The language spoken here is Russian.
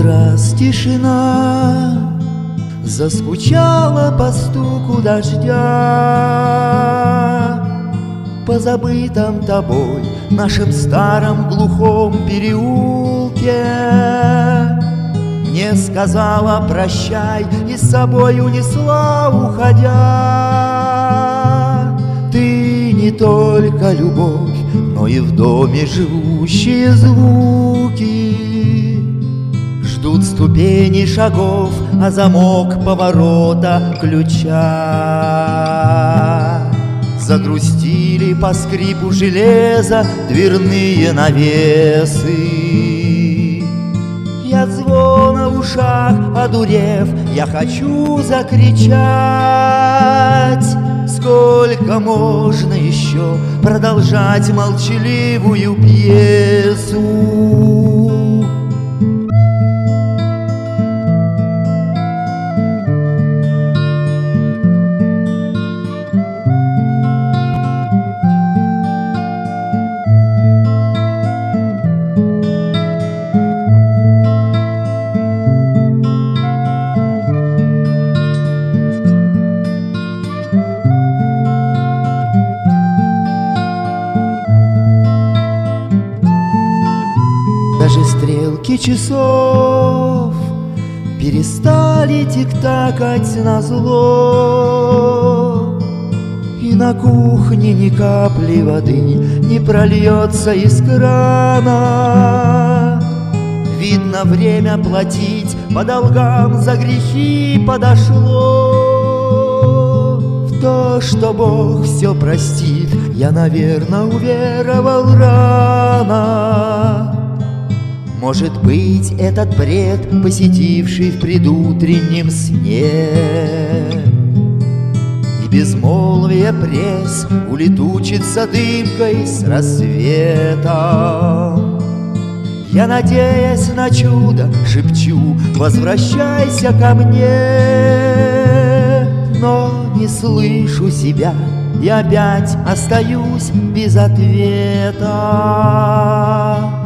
раз тишина заскучала по стуку дождя. По забытом тобой нашем старом глухом переулке мне сказала прощай и с собой унесла, уходя. Ты не только любовь, но и в доме живущие звуки ждут ступени шагов, а замок поворота ключа. Загрустили по скрипу железа дверные навесы. И от звона в ушах одурев, я хочу закричать: сколько можно еще продолжать молчаливую пьесу? Даже стрелки часов перестали тик-такать назло, и на кухне ни капли воды не прольется из крана. Видно, время платить по долгам за грехи подошло. В то, что Бог все простит, я, наверное, уверовал рано. Может быть, этот бред, посетивший в предутреннем сне, и безмолвие пресс улетучится дымкой с рассветом. Я, надеясь на чудо, шепчу: возвращайся ко мне. Но не слышу себя и опять остаюсь без ответа.